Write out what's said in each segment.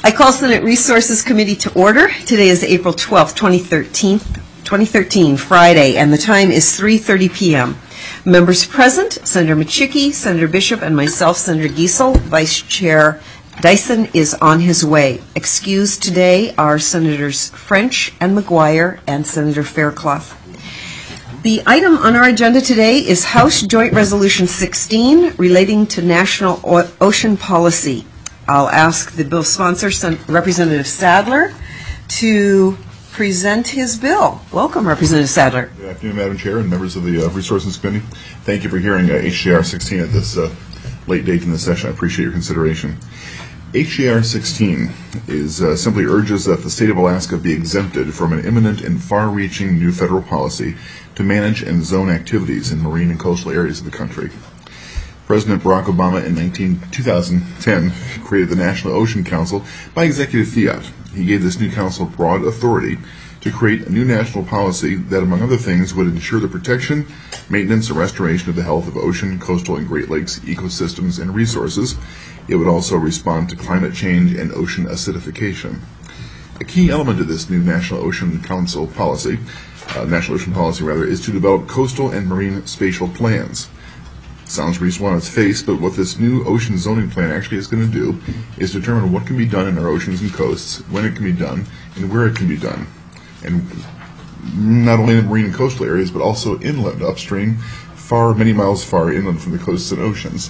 I call Senate Resources Committee to order. Today is April 12th, 2013, Friday, and the time is 3:30 p.m. Members present, Senator Machicki, Senator Bishop, and myself, Senator Giesel. Vice Chair Dyson is on his way. Excused today are Senators French and McGuire and Senator Fairclough. The item on our agenda today is House Joint Resolution 16 relating to national ocean policy. I'll ask the bill sponsor, Representative Sadler, to present his bill. Welcome, Representative Sadler. Good afternoon, Madam Chair and members of the Resources Committee. Thank you for hearing HJR 16 at this late date in the session. I appreciate your consideration. HJR 16 simply urges that the state of Alaska be exempted from an imminent and far-reaching new federal policy to manage and zone activities in marine and coastal areas of the country. President Barack Obama in 2010 created the National Ocean Council by executive fiat. He gave this new council broad authority to create a new national policy that, among other things, would ensure the protection, maintenance, and restoration of the health of ocean, coastal, and Great Lakes ecosystems and resources. It would also respond to climate change and ocean acidification. A key element of this new National Ocean Policy, is to develop coastal and marine spatial plans. Sounds reasonable on its face, but what this new ocean zoning plan actually is going to do is determine what can be done in our oceans and coasts, when it can be done, and where it can be done. And not only in marine and coastal areas, but also inland, upstream, many miles far inland from the coasts and oceans.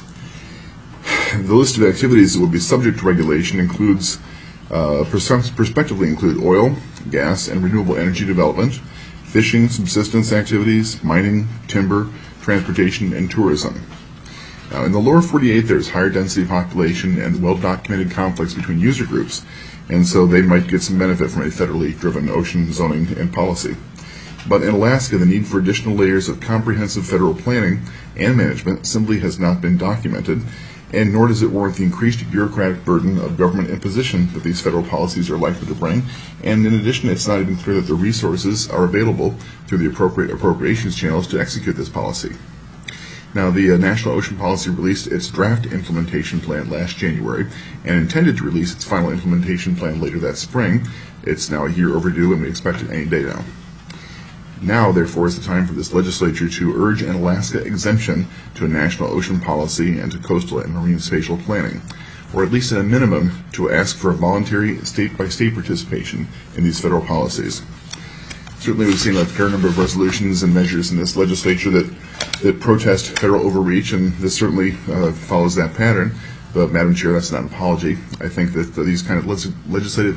The list of activities that will be subject to regulation includes, prospectively include oil, gas, and renewable energy development, fishing, subsistence activities, mining, timber, transportation, and tourism. Now, in the lower 48, there's higher density population and well-documented conflicts between user groups, and so they might get some benefit from a federally driven ocean zoning and policy. But in Alaska, the need for additional layers of comprehensive federal planning and management simply has not been documented, and nor does it warrant the increased bureaucratic burden of government imposition that these federal policies are likely to bring. And in addition, it's not even clear that the resources are available through the appropriate appropriations channels to execute this policy. Now, the National Ocean Policy released its draft implementation plan last January and intended to release its final implementation plan later that spring. It's now a year overdue, and we expect it any day now. Now, therefore, is the time for this legislature to urge an Alaska exemption to a national ocean policy and to coastal and marine spatial planning, or at least at a minimum to ask for a voluntary state-by-state participation in these federal policies. Certainly, we've seen a fair number of resolutions and measures in this legislature that protest federal overreach, and this certainly follows that pattern. But, Madam Chair, that's not an apology. I think that these kind of legislative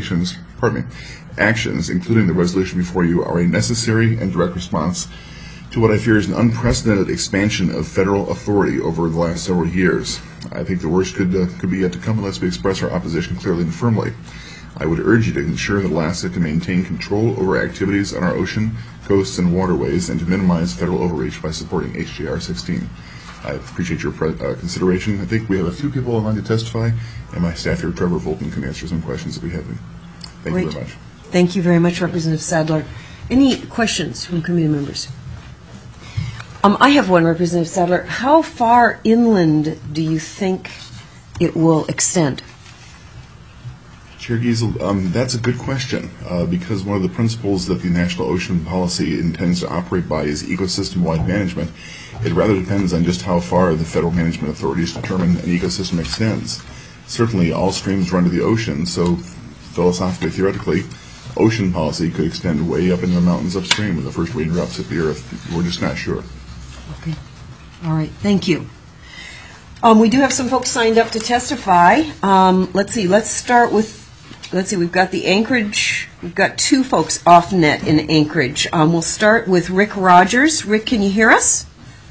actions, including the resolution before you, are a necessary and direct response to what I fear is an unprecedented expansion of federal authority over the last several years. I think the worst could be yet to come unless we express our opposition clearly and firmly. I would urge you to ensure that Alaska can maintain control over activities on our ocean, coasts, and waterways, and to minimize federal overreach by supporting HJR 16. I appreciate your consideration. I think we have a few people online to testify, and my staff here, Trevor Fulton, can answer some questions if we have any. Thank you very much. Thank you very much, Representative Sadler. Any questions from committee members? I have one, Representative Sadler. How far inland do you think it will extend? Chair Giesel, that's a good question, because one of the principles that the National Ocean Policy intends to operate by is ecosystem-wide management. It rather depends on just how far the federal management authorities determine an ecosystem extends. Certainly, all streams run to the ocean, so philosophically, theoretically, ocean policy could extend way up into the mountains upstream when the first raindrops hit the earth. We're just not sure. Okay. All right. Thank you. We do have some folks signed up to testify. Let's see. We've got the Anchorage. We've got two folks off net in Anchorage. We'll start with Rick Rogers. Rick, can you hear us?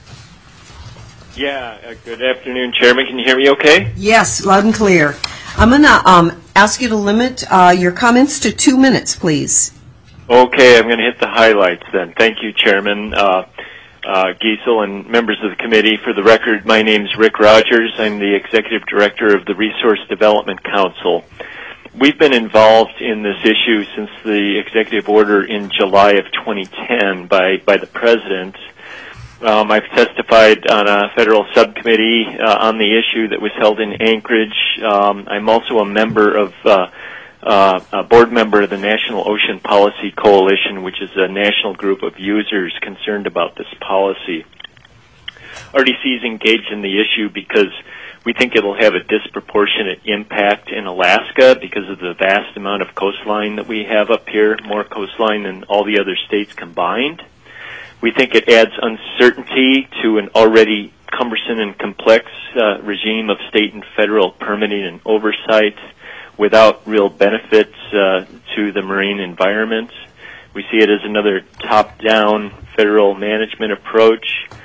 Yeah. Good afternoon, Chairman. Can you hear me okay? Yes, loud and clear. I'm going to ask you to limit your comments to 2 minutes, please. Okay. I'm going to hit the highlights then. Thank you, Chairman Giesel and members of the committee. For the record, my name is Rick Rogers. I'm the Executive Director of the Resource Development Council. We've been involved in this issue since the executive order in July of 2010 by the President. I've testified on a federal subcommittee on the issue that was held in Anchorage. I'm also a member of a board member of the National Ocean Policy Coalition, which is a national group of users concerned about this policy. RDC is engaged in the issue because we think it'll have a disproportionate impact in Alaska because of the vast amount of coastline that we have up here, more coastline than all the other states combined. We think it adds uncertainty to an already cumbersome and complex regime of state and federal permitting and oversight without real benefits to the marine environment. We see it as another top-down federal management approach.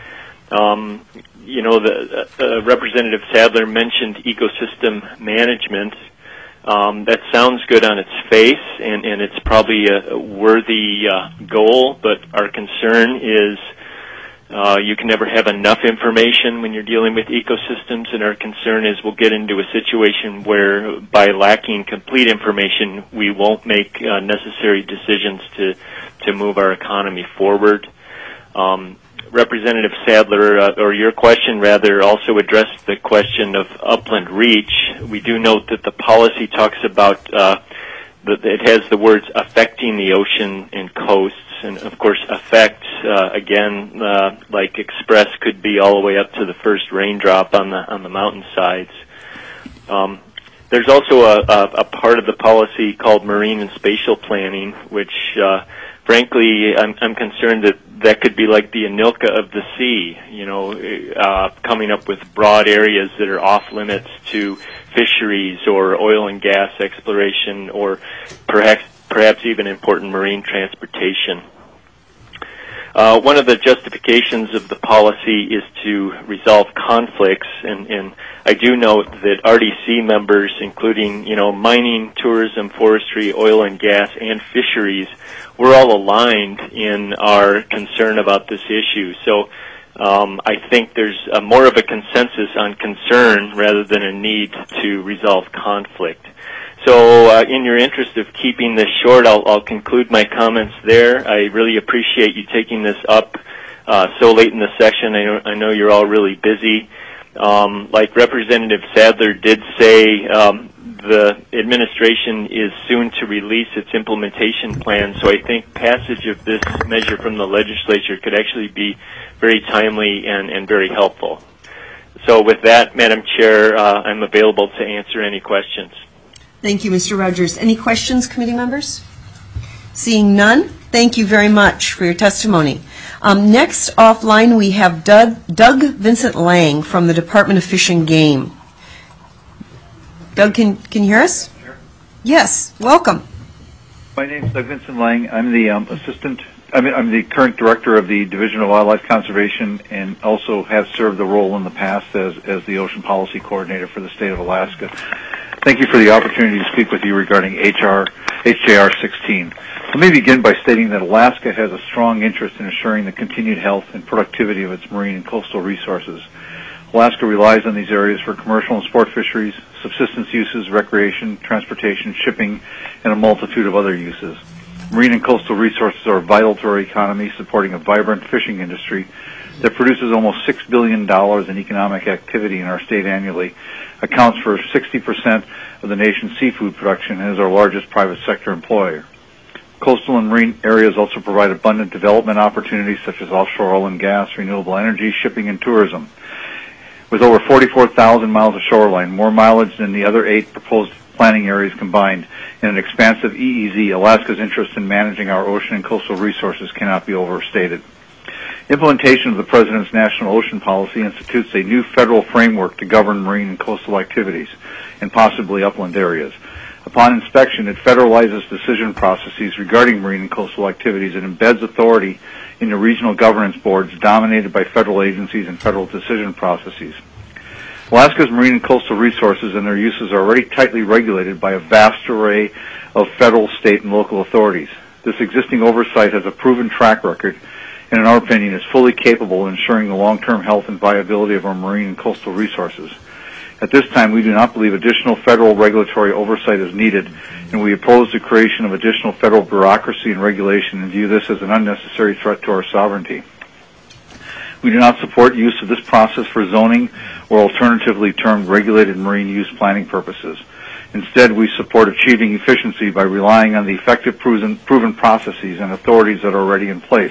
Representative Sadler mentioned ecosystem management. That sounds good on its face, and it's probably a worthy goal, but our concern is you can never have enough information when you're dealing with ecosystems, and our concern is we'll get into a situation where by lacking complete information, we won't make necessary decisions to move our economy forward. Representative Sadler, or your question rather, also addressed the question of upland reach. We do note that the policy talks about that it has the words affecting the ocean and coasts, and of course affect, again, like express could be all the way up to the first raindrop on the mountainsides. There's also a part of the policy called marine and spatial planning, which frankly, I'm concerned that could be like the Anilka of the sea, coming up with broad areas that are off limits to fisheries or oil and gas exploration or perhaps even important marine transportation. One of the justifications of the policy is to resolve conflicts, and I do note that RDC members, including, mining, tourism, forestry, oil and gas, and fisheries, we're all aligned in our concern about this issue. So I think there's more of a consensus on concern rather than a need to resolve conflict. So in your interest of keeping this short, I'll conclude my comments there. I really appreciate you taking this up so late in the session. I know you're all really busy. Like Representative Sadler did say, the administration is soon to release its implementation plan, so I think passage of this measure from the legislature could actually be very timely and very helpful. So with that, Madam Chair, I'm available to answer any questions. Thank you, Mr. Rogers. Any questions, committee members? Seeing none, thank you very much for your testimony. Next offline, we have Doug Vincent Lang from the Department of Fish and Game. Doug, can you hear us? Sure. Yes, welcome. My name is Doug Vincent Lang. I'm the I'm the current director of the Division of Wildlife Conservation, and also have served the role in the past as the Ocean Policy Coordinator for the state of Alaska. Thank you for the opportunity to speak with you regarding HJR 16. Let me begin by stating that Alaska has a strong interest in ensuring the continued health and productivity of its marine and coastal resources. Alaska relies on these areas for commercial and sport fisheries, subsistence uses, recreation, transportation, shipping, and a multitude of other uses. Marine and coastal resources are vital to our economy, supporting a vibrant fishing industry that produces almost $6 billion in economic activity in our state annually, accounts for 60% of the nation's seafood production, and is our largest private sector employer. Coastal and marine areas also provide abundant development opportunities such as offshore oil and gas, renewable energy, shipping, and tourism. With over 44,000 miles of shoreline, more mileage than the other 8 proposed planning areas combined, and an expansive EEZ, Alaska's interest in managing our ocean and coastal resources cannot be overstated. Implementation of the President's National Ocean Policy institutes a new federal framework to govern marine and coastal activities, and possibly upland areas. Upon inspection, it federalizes decision processes regarding marine and coastal activities and embeds authority into regional governance boards dominated by federal agencies and federal decision processes. Alaska's marine and coastal resources and their uses are already tightly regulated by a vast array of federal, state, and local authorities. This existing oversight has a proven track record and, in our opinion, is fully capable of ensuring the long-term health and viability of our marine and coastal resources. At this time, we do not believe additional federal regulatory oversight is needed, and we oppose the creation of additional federal bureaucracy and regulation and view this as an unnecessary threat to our sovereignty. We do not support use of this process for zoning or alternatively termed regulated marine use planning purposes. Instead, we support achieving efficiency by relying on the effective proven processes and authorities that are already in place.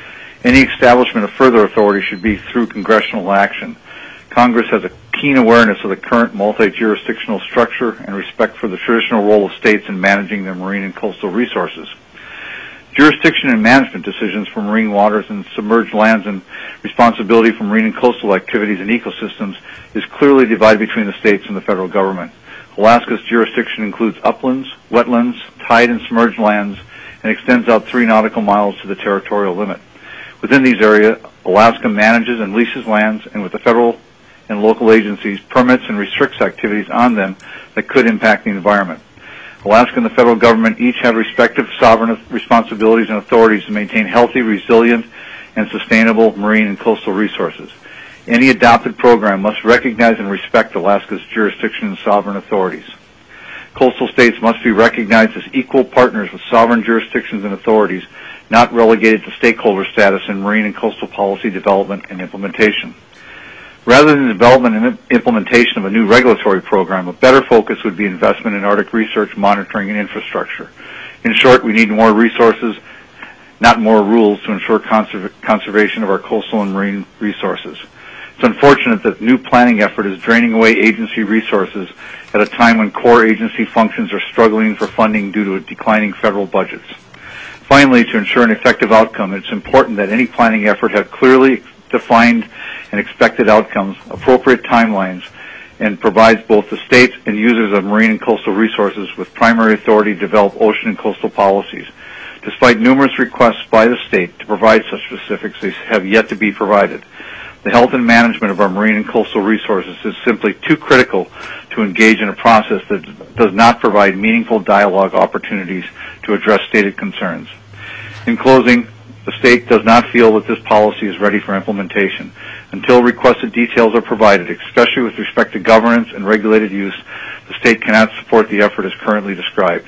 Any establishment of further authority should be through congressional action. Congress has a keen awareness of the current multi-jurisdictional structure and respect for the traditional role of states in managing their marine and coastal resources. Jurisdiction and management decisions for marine waters and submerged lands and responsibility for marine and coastal activities and ecosystems is clearly divided between the states and the federal government. Alaska's jurisdiction includes uplands, wetlands, tide and submerged lands, and extends out 3 nautical miles to the territorial limit. Within these areas, Alaska manages and leases lands, and with the federal and local agencies, permits and restricts activities on them that could impact the environment. Alaska and the federal government each have respective sovereign responsibilities and authorities to maintain healthy, resilient, and sustainable marine and coastal resources. Any adopted program must recognize and respect Alaska's jurisdiction and sovereign authorities. Coastal states must be recognized as equal partners with sovereign jurisdictions and authorities, not relegated to stakeholder status in marine and coastal policy development and implementation. Rather than the development and implementation of a new regulatory program, a better focus would be investment in Arctic research, monitoring, and infrastructure. In short, we need more resources, not more rules, to ensure conservation of our coastal and marine resources. It's unfortunate that the new planning effort is draining away agency resources at a time when core agency functions are struggling for funding due to declining federal budgets. Finally, to ensure an effective outcome, it's important that any planning effort have clearly defined and expected outcomes, appropriate timelines, and provides both the states and users of marine and coastal resources with primary authority to develop ocean and coastal policies. Despite numerous requests by the state to provide such specifics, they have yet to be provided. The health and management of our marine and coastal resources is simply too critical to engage in a process that does not provide meaningful dialogue opportunities to address stated concerns. In closing, the state does not feel that this policy is ready for implementation. Until requested details are provided, especially with respect to governance and regulated use, the state cannot support the effort as currently described.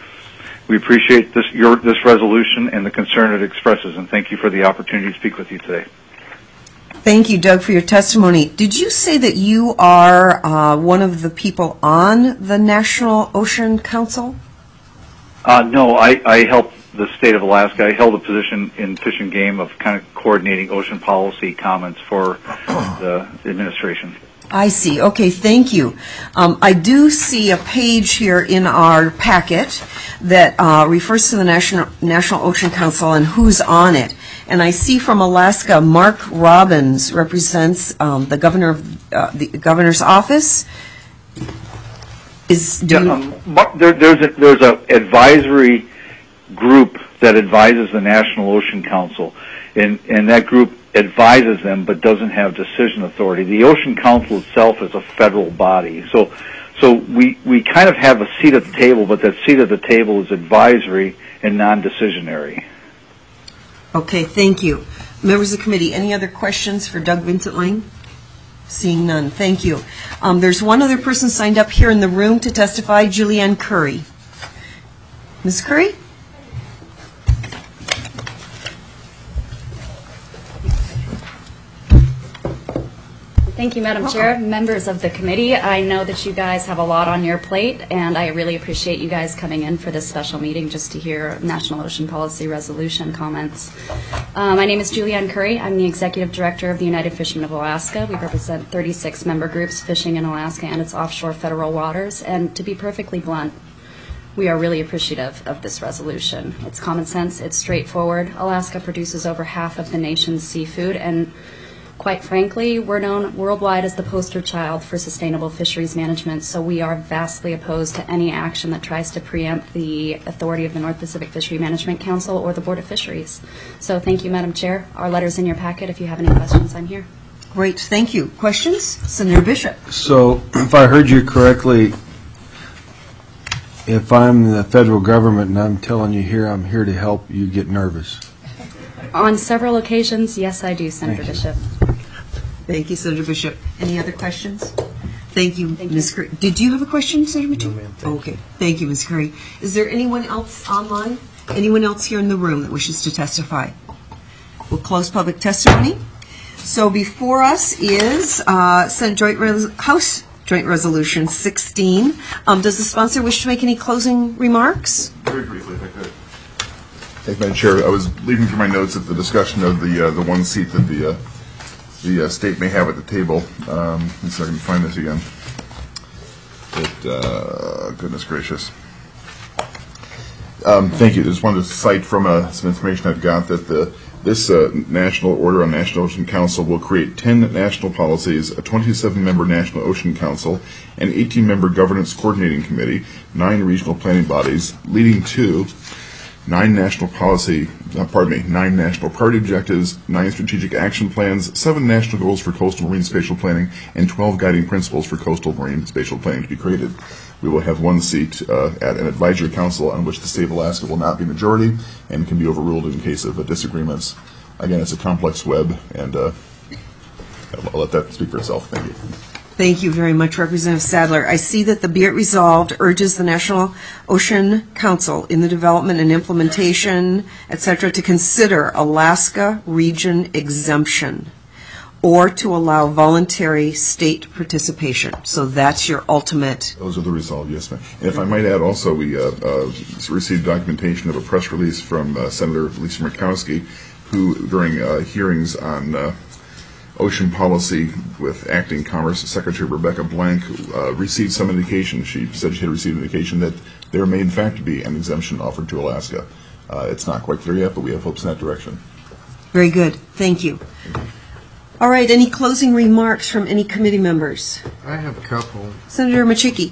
We appreciate this resolution and the concern it expresses, and thank you for the opportunity to speak with you today. Thank you, Doug, for your testimony. Did you say that you are one of the people on the National Ocean Council? No, I help the state of Alaska. I held a position in Fish and Game of kind of coordinating ocean policy comments for the administration. I see. Okay, thank you. I do see a page here in our packet that refers to the National Ocean Council and who's on it. And I see from Alaska, Mark Robbins represents the governor of the governor's office. There's a advisory group that advises the National Ocean Council, and that group advises them but doesn't have decision authority. The Ocean Council itself is a federal body, so we kind of have a seat at the table, but that seat at the table is advisory and non-decisionary. Okay, thank you. Members of the committee, any other questions for Doug Vincent Lang? Seeing none, thank you. There's one other person signed up here in the room to testify, Julianne Curry. Ms. Curry? Thank you, Madam Chair. Members of the committee, I know that you guys have a lot on your plate, and I really appreciate you guys coming in for this special meeting just to hear National Ocean Policy Resolution comments. My name is Julianne Curry. I'm the Executive Director of the United Fishermen of Alaska. We represent 36 member groups fishing in Alaska and its offshore federal waters, and to be perfectly blunt, we are really appreciative of this resolution. It's common sense, it's straightforward. Alaska produces over half of the nation's seafood, and quite frankly, we're known worldwide as the poster child for sustainable fisheries management, so we are vastly opposed to any action that tries to preempt the authority of the North Pacific Fishery Management Council or the Board of Fisheries. So thank you, Madam Chair. Our letter's in your packet. If you have any questions, I'm here. Great, thank you. Questions? Senator Bishop. So if I heard you correctly, if I'm the federal government and I'm telling you here, I'm here to help, you get nervous. On several occasions, yes, I do, Senator Bishop. Thank you, Senator Bishop. Any other questions? Thank you, Ms. Curry. Did you have a question, Senator Mitchell? No, ma'am. Okay. Thank you, Ms. Curry. Is there anyone else online? Anyone else here in the room that wishes to testify? We'll close public testimony. So before us is House Joint Resolution 16. Does the sponsor wish to make any closing remarks? Very briefly, if I could. Thank you, Madam Chair. I was leaving through my notes at the discussion of the one seat that the state may have at the table. Let's see if I can find this again. Goodness gracious. Thank you. Just wanted to cite from some information I've got that this National Order on National Ocean Council will create 10 national policies, a 27-member National Ocean Council, an 18-member Governance Coordinating Committee, 9 regional planning bodies, leading to 9 national priority objectives, 9 strategic action plans, 7 national goals for coastal marine spatial planning, and 12 guiding principles for coastal marine spatial planning to be created. We will have 1 seat at an advisory council on which the state of Alaska will not be majority and can be overruled in case of disagreements. Again, it's a complex web, and I'll let that speak for itself. Thank you. Thank you very much, Representative Sadler. I see that the Be It Resolved urges the National Ocean Council in the development and implementation, etc., to consider Alaska region exemption or to allow voluntary state participation. So that's your ultimate. Those are the resolve, yes, ma'am. And if I might add also, we received documentation of a press release from Senator Lisa Murkowski, who during hearings on ocean policy with Acting Commerce Secretary Rebecca Blank received some indication. She said she had received indication that there may in fact be an exemption offered to Alaska. It's not quite clear yet, but we have hopes in that direction. Very good. Thank you. All right, any closing remarks from any committee members? I have a couple. Senator Machicki.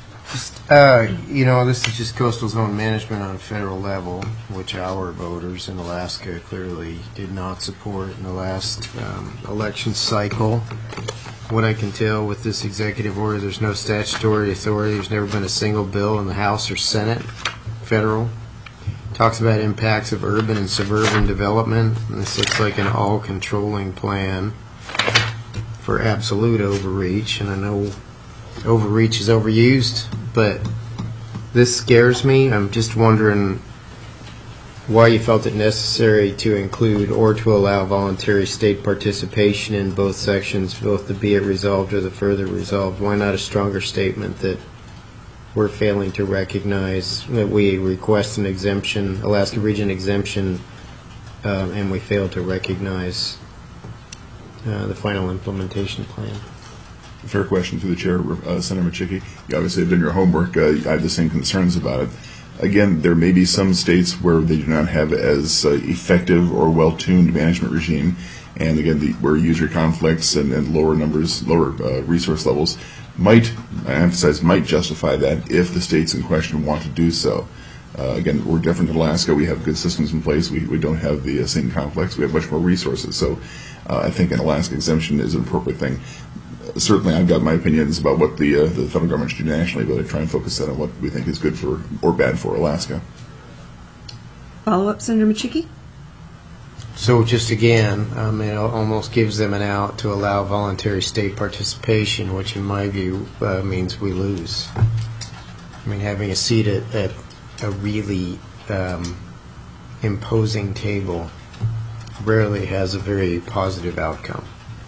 This is just coastal zone management on a federal level, which our voters in Alaska clearly did not support in the last election cycle. What I can tell with this executive order, there's no statutory authority. There's never been a single bill in the House or Senate, federal. Talks about impacts of urban and suburban development. And this looks like an all-controlling plan for absolute overreach, and I know overreach is overused, but this scares me. I'm just wondering why you felt it necessary to include or to allow voluntary state participation in both sections, both the Be It Resolved or the Further Resolved. Why not a stronger statement that we're failing to recognize, that we request an exemption, Alaska region exemption, and we fail to recognize the final implementation plan? Fair question to the chair, Senator Machicki. You obviously have done your homework. I have the same concerns about it. Again, there may be some states where they do not have as effective or well-tuned management regime, and again, where user conflicts and lower numbers, lower resource levels might, I emphasize, might justify that if the states in question want to do so. Again, we're different in Alaska. We have good systems in place. We don't have the same conflicts. We have much more resources. So I think an Alaska exemption is an appropriate thing. Certainly, I've got my opinions about what the federal government should do nationally, but I try and focus on what we think is good for or bad for Alaska. Follow-up, Senator Machicki? So just again, it almost gives them an out to allow voluntary state participation, which in my view means we lose. I mean, having a seat at a really imposing table rarely has a very positive outcome.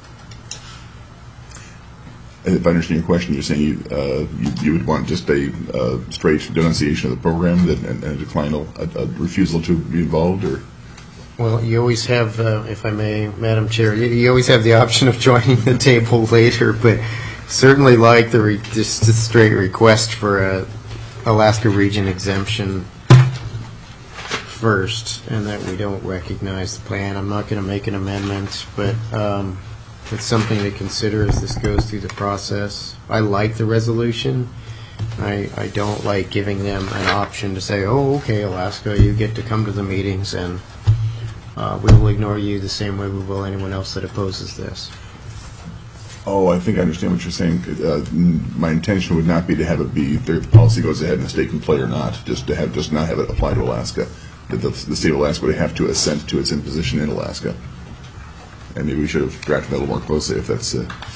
And if I understand your question, you're saying you would want just a straight denunciation of the program and a decline, a refusal to be involved, or? Well, you always have, if I may, Madam Chair, you always have the option of joining the table later, but certainly like just a straight request for a Alaska region exemption first, and that we don't recognize the plan. I'm not going to make an amendment, but it's something to consider as this goes through the process. I like the resolution. I don't like giving them an option to say, oh, okay, Alaska, you get to come to the meetings, and we will ignore you the same way we will anyone else that opposes this. Oh, I think I understand what you're saying. My intention would not be to have it be if the policy goes ahead and the state can play or not, just not have it apply to Alaska. The state of Alaska would have to assent to its imposition in Alaska. And maybe we should have drafted that a little more closely if that's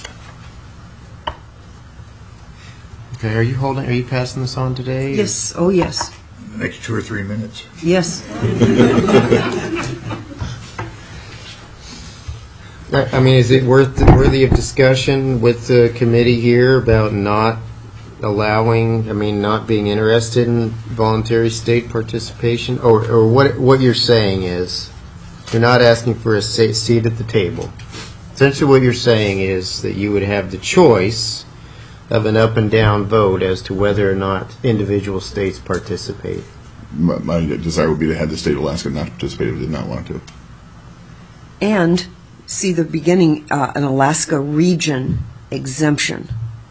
Okay, are you passing this on today? Yes. Oh, yes. The next 2 or 3 minutes. Yes. I mean, is it worthy of discussion with the committee here about not allowing, not being interested in voluntary state participation? Or what you're saying is, you're not asking for a seat at the table. Essentially what you're saying is that you would have the choice of an up and down vote as to whether or not individual states participate. My desire would be to have the state of Alaska not participate if it did not want to. And see the beginning, an Alaska region exemption.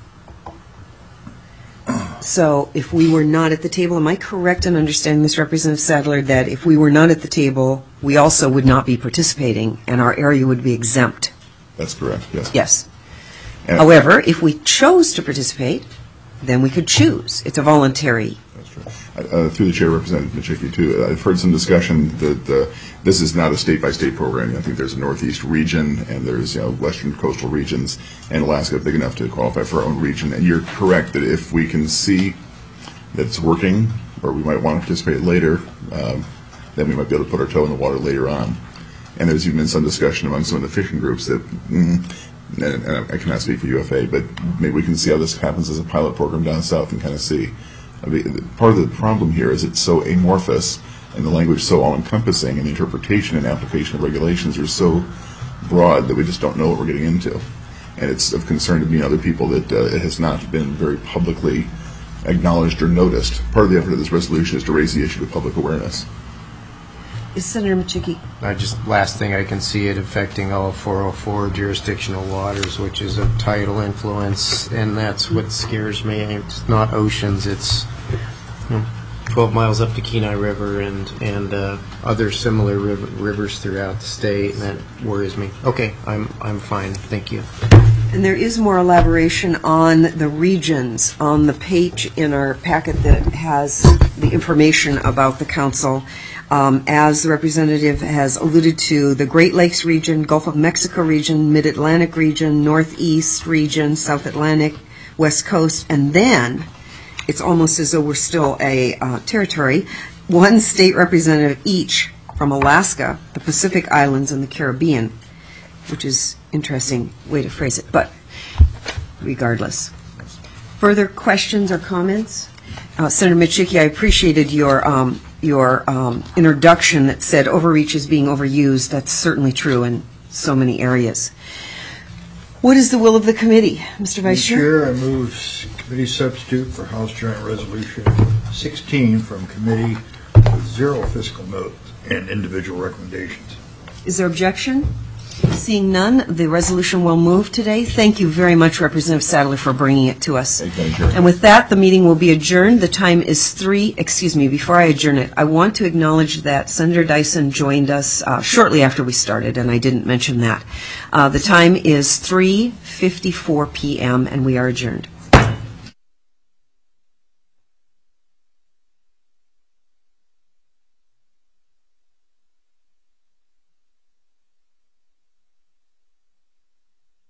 So if we were not at the table, am I correct in understanding this, Representative Sadler, that if we were not at the table, we also would not be participating and our area would be exempt? That's correct, yes. Yes. And However, if we chose to participate, then we could choose. It's a voluntary. That's true. Through the chair, Representative Michicki, too, I've heard some discussion that this is not a state-by-state program. I think there's a Northeast region, and there's western coastal regions, and Alaska big enough to qualify for our own region. And you're correct that if we can see that it's working, or we might want to participate later, then we might be able to put our toe in the water later on. And there's even been some discussion among some of the fishing groups that, and I cannot speak for UFA, but maybe we can see how this happens as a pilot program down south and kind of see. Part of the problem here is it's so amorphous and the language so all-encompassing and the interpretation and application of regulations are so broad that we just don't know what we're getting into. And it's of concern to me and other people that it has not been very publicly acknowledged or noticed. Part of the effort of this resolution is to raise the issue to public awareness. Is Senator Michicki? Last thing I can see it affecting all 404 jurisdictional waters, which is of tidal influence, and that's what scares me. It's not oceans, it's 12 miles up to Kenai River and other similar rivers throughout the state, and that worries me. Okay, I'm fine. Thank you. And there is more elaboration on the regions on the page in our packet that has the information about the council. As the representative has alluded to, the Great Lakes region, Gulf of Mexico region, Mid-Atlantic region, Northeast region, South Atlantic, West Coast, and then it's almost as though we're still a territory, one state representative each from Alaska, the Pacific Islands, and the Caribbean, which is interesting way to phrase it, but regardless. Further questions or comments? Senator Michicki, I appreciated your introduction that said overreach is being overused. That's certainly true in so many areas. What is the will of the committee, Mr. Vice Chair? Chair, I move committee substitute for House Joint Resolution 16 from committee with zero fiscal note and individual recommendations. Is there objection? Seeing none, the resolution will move today. Thank you very much, Representative Sadler, for bringing it to us. And with that, the meeting will be adjourned. The time is before I adjourn it, I want to acknowledge that Senator Dyson joined us shortly after we started, and I didn't mention that. The time is 3:54 p.m., and we are adjourned.